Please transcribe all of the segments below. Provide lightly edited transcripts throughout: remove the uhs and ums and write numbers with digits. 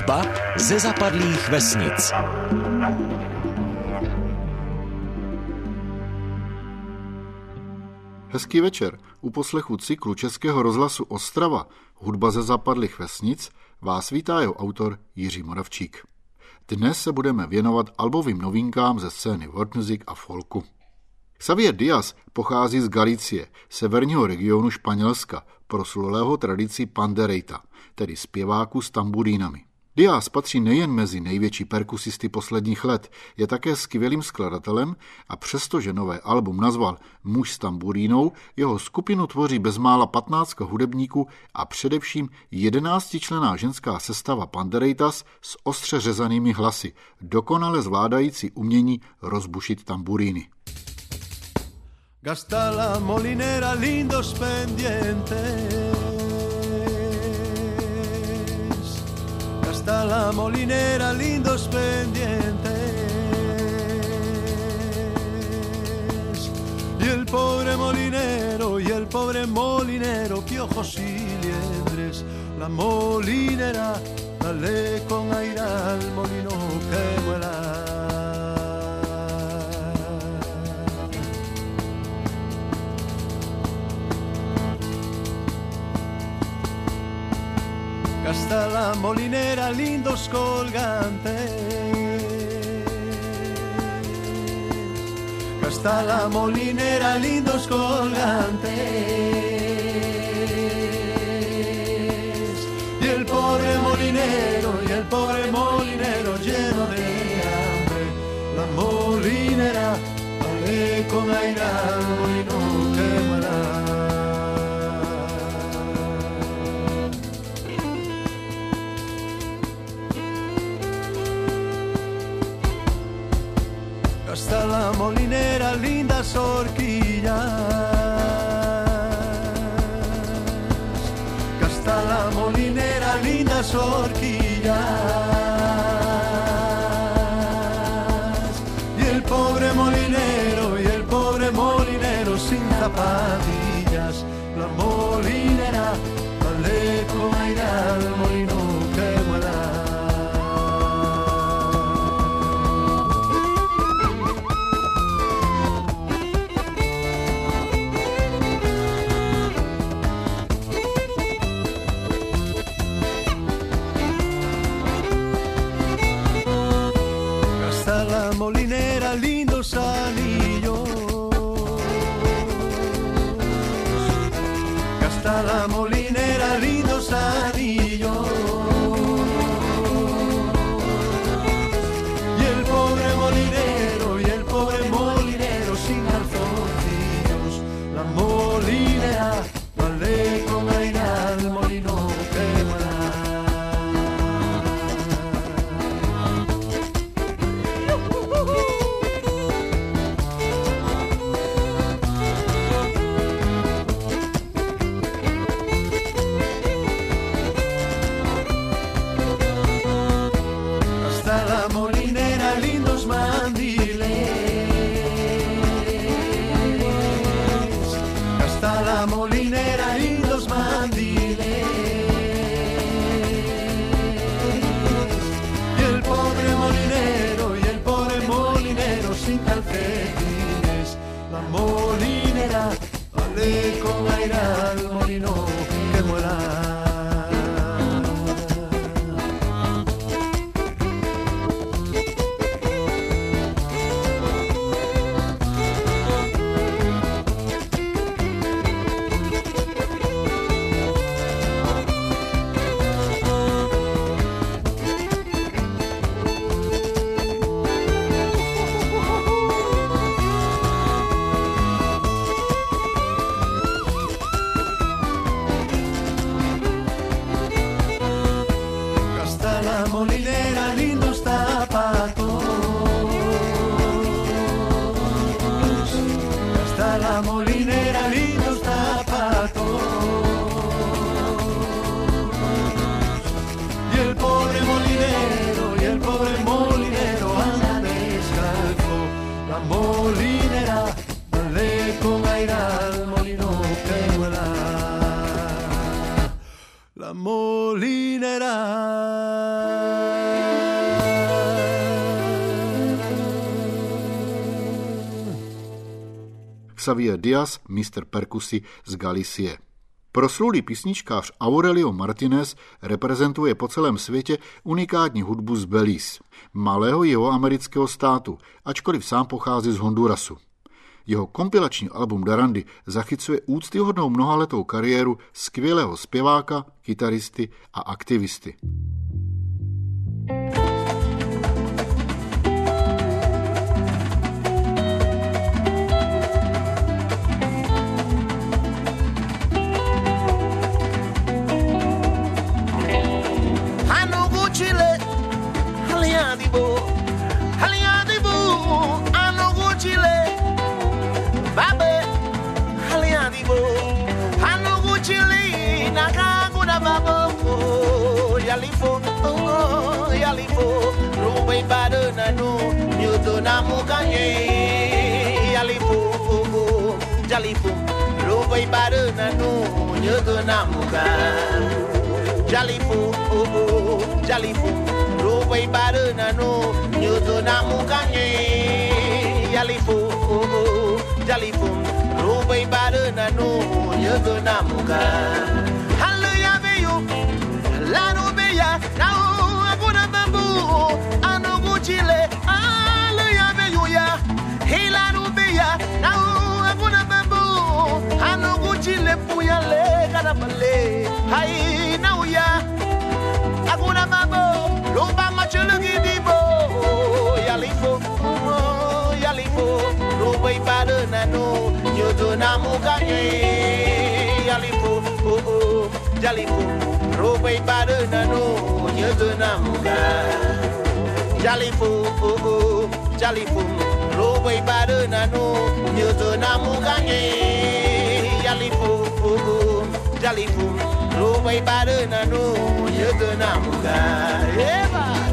Hudba ze zapadlých vesnic. Hezký večer. U poslechu cyklu Českého rozhlasu Ostrava Hudba ze zapadlých vesnic vás vítá jeho autor Jiří Moravčík. Dnes se budeme věnovat albovým novinkám ze scény world music a folku. Xavier Díaz pochází z Galicie, severního regionu Španělska, proslulého tradici pandereita, tedy zpěváků s tamburínami. Díaz patří nejen mezi největší perkusisty posledních let, je také skvělým skladatelem a přestože nové album nazval Muž s tamburínou, jeho skupinu tvoří bezmála 15 hudebníků a především 11členná ženská sestava pandereitas s ostře řezanými hlasy, dokonale zvládající umění rozbušit tamburíny. Gasta la molinera lindos pendientes, gasta la molinera lindos pendientes, y el pobre molinero, piojos y liendres, la molinera, dale con aire al molino que vuela. Gasta la molinera lindos colgantes, gasta la molinera lindos colgantes, y el pobre molinero lleno de hambre, la molinera vale con aire al molino que muera. Gasta la molinera lindas horquillas, gasta la molinera lindas horquillas, y el pobre molinero sin zapatillas, la molinera vale con aire al molino que vuela. Molinera lindos anillos, gasta la molinera lindos anillos, y el pobre molinero sin calzoncillos, la molinera vale con aire al molino que vuela. Con aire al molino que vuela. Molinera lindos zapatos, gasta la molinera lindos zapatos, y el pobre molinero anda descalzo, la molinera dale con aire al molino que vuela. la molinera. Xavier Diaz, mistr perkusy z Galicie. Proslulý písničkář Aurelio Martinez reprezentuje po celém světě unikátní hudbu z Belize, malého jihoamerického státu, ačkoliv sám pochází z Hondurasu. Jeho kompilační album Darandy zachycuje úctyhodnou mnohaletou kariéru skvělého zpěváka, kytaristy a aktivisty. Yalifo, Rubai Badanano, Newtona Mukanye, Yalifo, Jalifo, Rubai Badanano, Newtona Muka, Jalifo, Jalifo, Rubai Badanano, Newtona Mukanye, Yalifo, Jalifo, Rubai Badanano, Newtona Muka. Hallelujah, Beyo, Lano Beya, now. Chile, aleluya, beluya, hila rubeya, na aguna bambu, anu Chile puya le karabale, hai na uya, aguna bambu, lumba machulu gidibo, yalifo, rubai badana no, nyoto na mukanye, yalifo, jalifo, rubai badana no, nyoto na mukanye. Jalifo, Jalifo, Rubai Badanano, Newtona Mukanye, Jalifo, Jalifo, Rubai Badanano, Newtona Mukanye.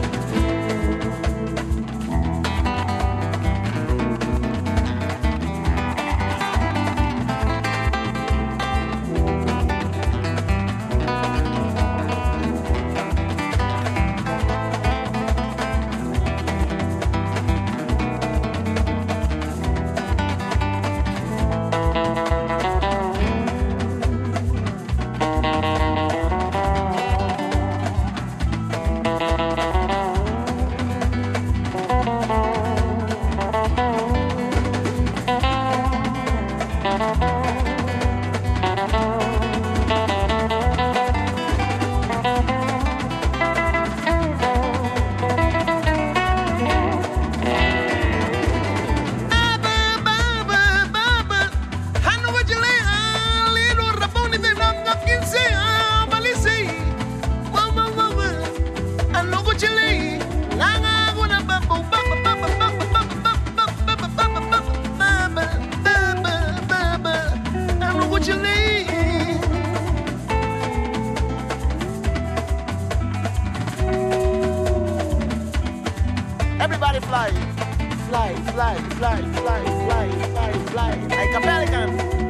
Everybody fly, fly, fly, fly, fly, fly, fly, fly, like a pelican.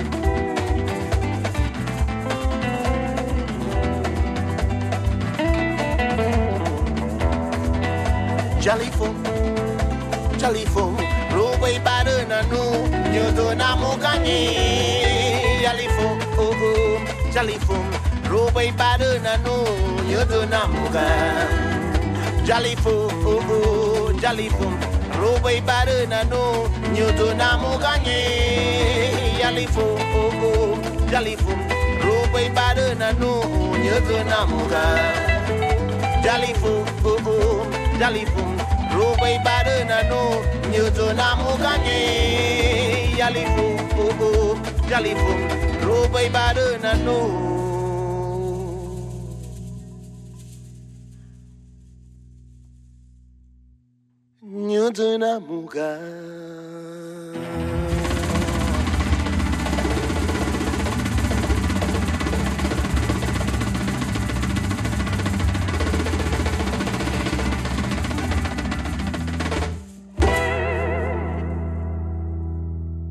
Jalifo, Jalifo, Rubai Badanano, Newtona Mukanye, Jalifo, Jalifo, Rubai Badanano, Newtona Mukanye. Jalifo, Jalifo, Rubai Badanano, Newtona Mukanye, Jalifo, Jalifo, Rubai Badanano, Newtona Mukanye. Jalifo, Jalifo, Rubai Badanano, Newtona Mukanye, Jalifo, Jalifo, Rubai Badanano. Newtona Mukanye.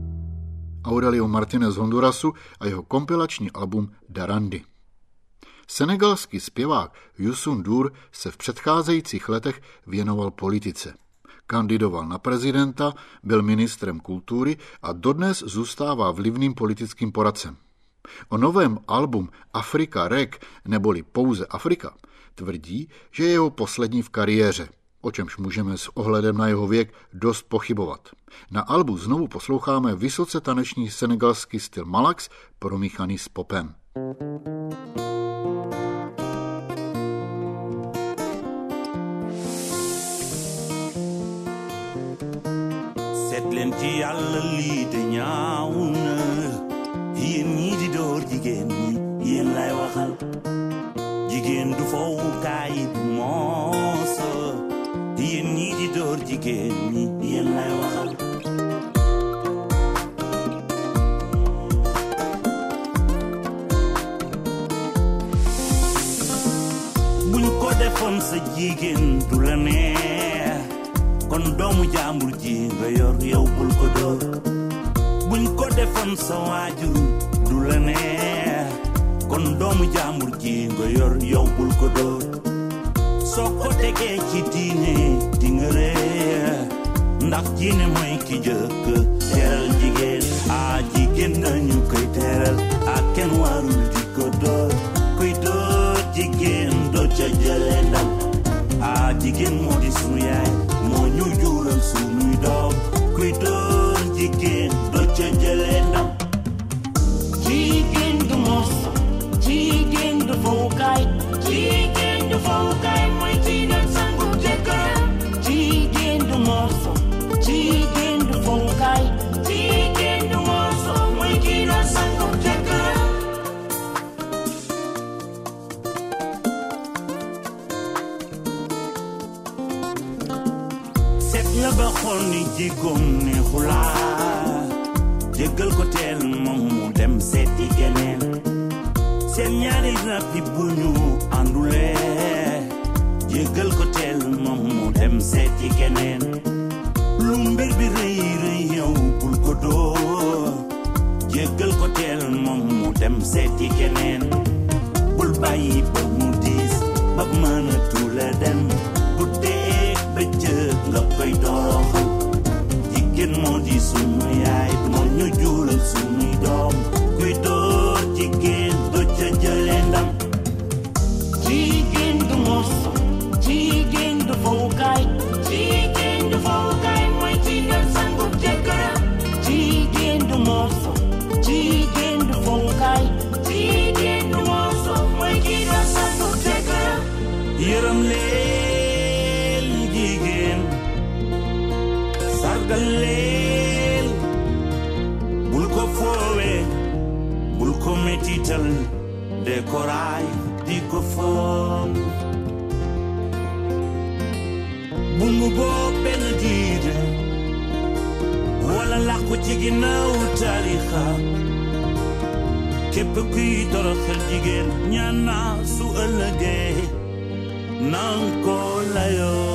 Aurelio Martinez z Hondurasu a jeho kompilační album Darandy. Senegalský zpěvák Youssou N'Dour se v předcházejících letech věnoval politice. Kandidoval na prezidenta, byl ministrem kultury a dodnes zůstává vlivným politickým poradcem. O novém album Afrika Reg, neboli pouze Afrika, tvrdí, že je jeho poslední v kariéře, o čemž můžeme s ohledem na jeho věk dost pochybovat. Na albu znovu posloucháme vysoce taneční senegalský styl Malax promíchaný s popem. Setlen ci Yàlla lii de ñaaw na yéen ñii di door jigéen ñi yéen lay waxal jigéen du fowukaay du mooso yéen ñii di door jigéen ñi yéen lay waxal buñ ko defoon sa jigéen du la neex kon doomu jaambur ji nga yor yow bul ko door buñ ko defoon sa waajur du la neex kon doomu jaambur ji nga yor yow bul ko door soo ko tegee ci diine di nga reer ndax diine mooy ki jëkk teral jigéen jigéen nañu koy teral kenn warul di ko door kuy door jigéen doo ca jële ndam jigéen moo di sunu yaay moo ñu jural sunuy doom kuy door jigéen doo ca jële ndam jigéen du mos jigéen du fowukaay jigéen du fowukaay mooy ci doon sangu jëkkëram jigéen du mos jigéen du fowukaay jigéen du mos mooy ci doon sangu jëkkëram set nga ba xool ni jigéen neexulaa jéggal ko teel moom mu dem seeti keneen seen ñaari rappi bu ñu àndulee jéggal ko teel moom mu dem seeti keneen lu mbir bi rëy rëy yow bul ko dóor jéggal ko teel moom mu dem seeti keneen bul bàyyi ba mu diis ba mënatu la dem bu dee bëccëg nga koy toroxal jigéen moo di sunu yaay moo ñu jural sunuy doom kuy door jigéen doo ca jële ndam jigéen du mos jigéen du fowukaay jigéen du fowukaay mooy ci doon sangu jëkkëram jigéen du mos jigéen du fowukaay jigéen du mos mooy ci doon sangu jëkkëram yërëm leen jigéen sargal leen bul ko foowe bul ko metital de ko raay di ko foon bu mu boo benn diine wala làqu ci ginnaaw tarixa képp kuy toroxal jigéen ñaan naa su ëllëgee nan ko layoo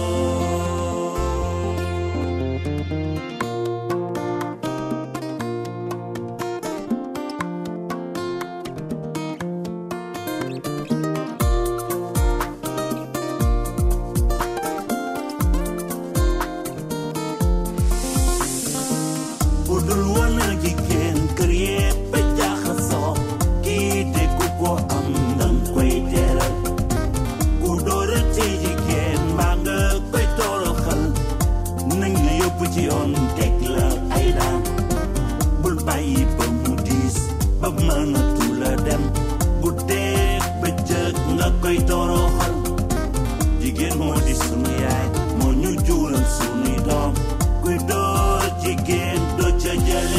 budul woon a jigéen kër yépp a jaxasoo kii de ku ko am dang koy teral ku doora ci jigéen mbaa nga koy toroxal nañ la yóbbu ci yoon teg la ay daan bul bàyyi ba mu diis ba mënatu la dem bu dee bëccëg nga koy toroxal jigéen moo di sunu yaay moo ñu jural sunuy doom kuy door jigéen doo ca jële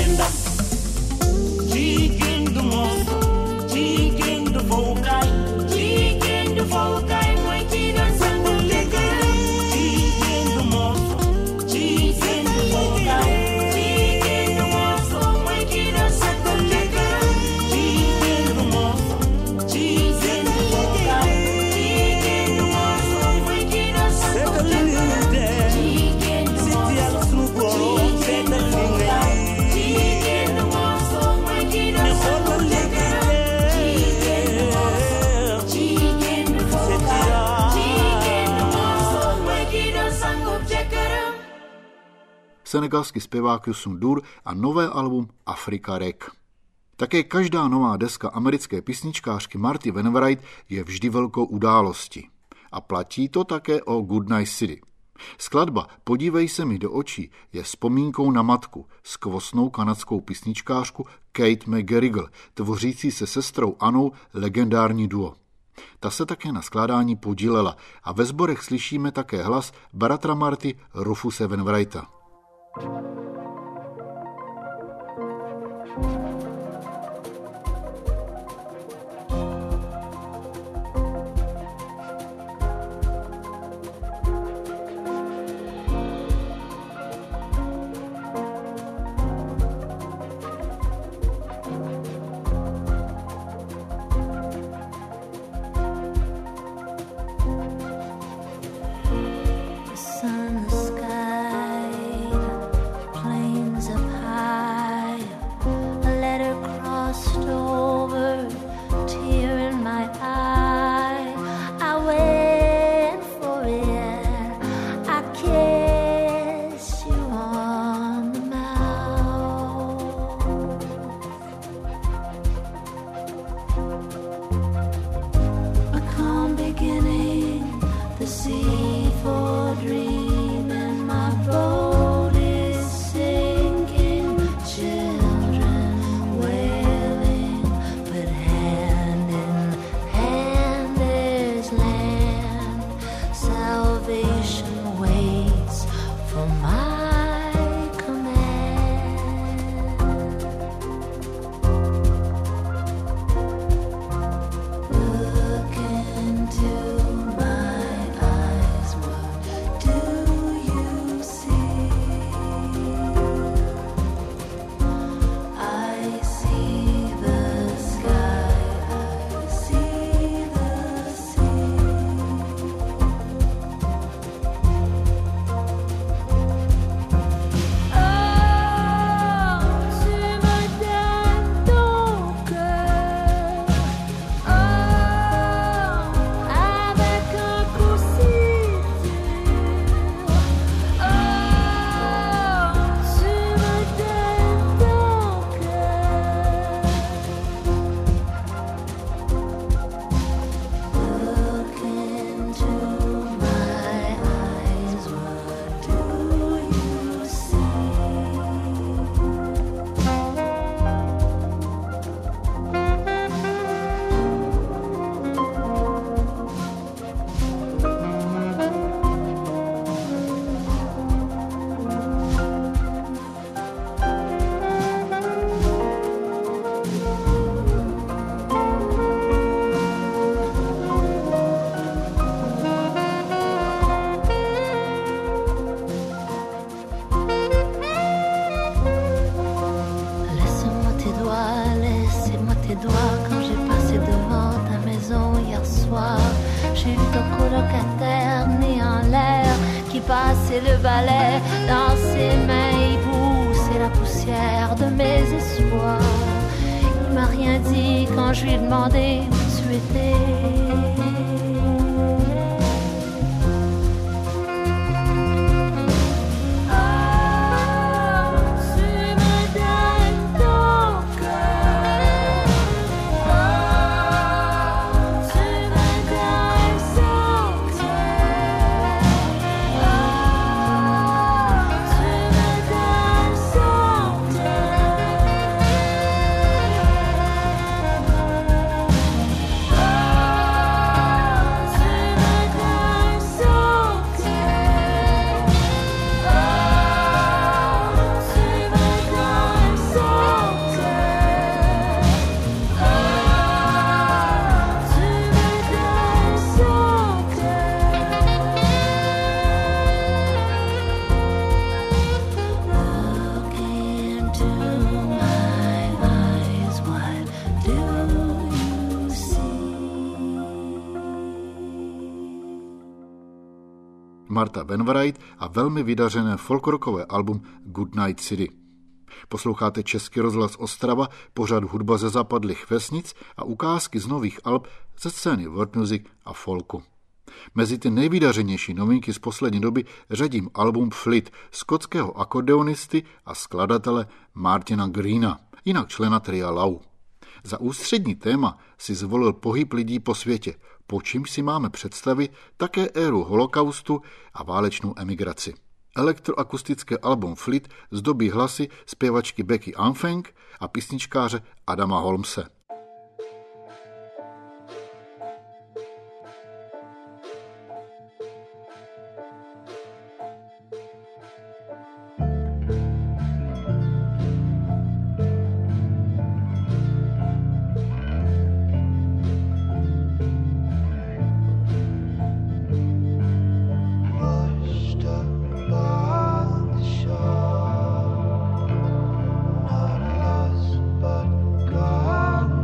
senegalský zpěvák Youssou N'Dour a nové album Afrika Rek. Také každá nová deska americké písničkářky Marty Van Wright je vždy velkou událostí. A platí to také o Goodnight City. Skladba Podívej se mi do očí je vzpomínkou na matku, skvostnou kanadskou písničkářku Kate McGarrigle, tvořící se sestrou Annou legendární duo. Ta se také na skládání podílela a ve sborech slyšíme také hlas bratra Marty Rufuse Van Wrighta. passer le balai dans ses mains, il poussait la poussière de mes espoirs. Il m'a rien dit quand je lui ai demandé où tu étais. Martha Van Wright a velmi vydařené folkrockové album Goodnight City. Posloucháte Český rozhlas Ostrava, pořad hudba ze zapadlých vesnic a ukázky z nových alb ze scény world music a folku. Mezi ty nejvydařenější novinky z poslední doby řadím album Flit skotského akordeonisty a skladatele Martina Greena, jinak člena tria Lau. Za ústřední téma si zvolil pohyb lidí po světě, po čímž si máme představit také éru holokaustu a válečnou emigraci. Elektroakustické album Flit zdobí hlasy zpěvačky Becky Anfeng a písničkáře Adama Holmese. God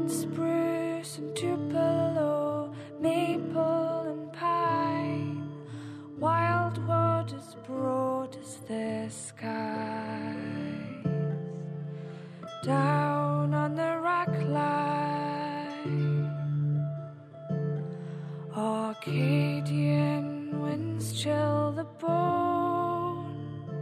It's spruce and tupelo, maple and pine, wildwood as broad as the skies. Down on the rack line, Arcadian winds chill the bone.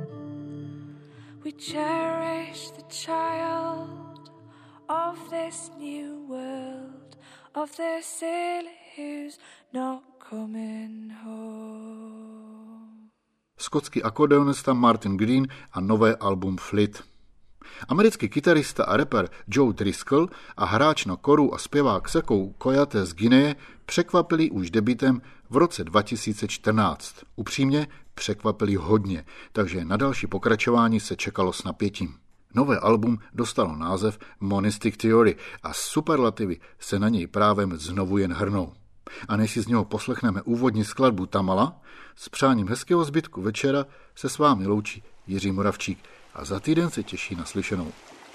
We cherish the child of this new world, of the sailor who's not coming home. Skotský akordeonista Martin Green a nové album Flit. Americký kytarista a rapper Joe Driscoll a hráč na koru a zpěvák Sekou Koyate z Guineje překvapili už debutem v roce 2014. Upřímně překvapili hodně, takže na další pokračování se čekalo s napětím. Nové album dostalo název Monistic Theory a superlativy se na něj právem znovu jen hrnou. A než si z něho poslechneme úvodní skladbu Tamala, s přáním hezkého zbytku večera se s vámi loučí Jiří Moravčík a za týden se těší na slyšenou.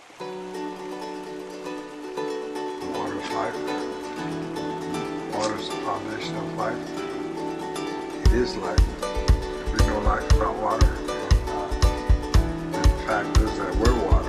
Water's the foundation of life. It is life. We know life without water. And the fact is that we're water.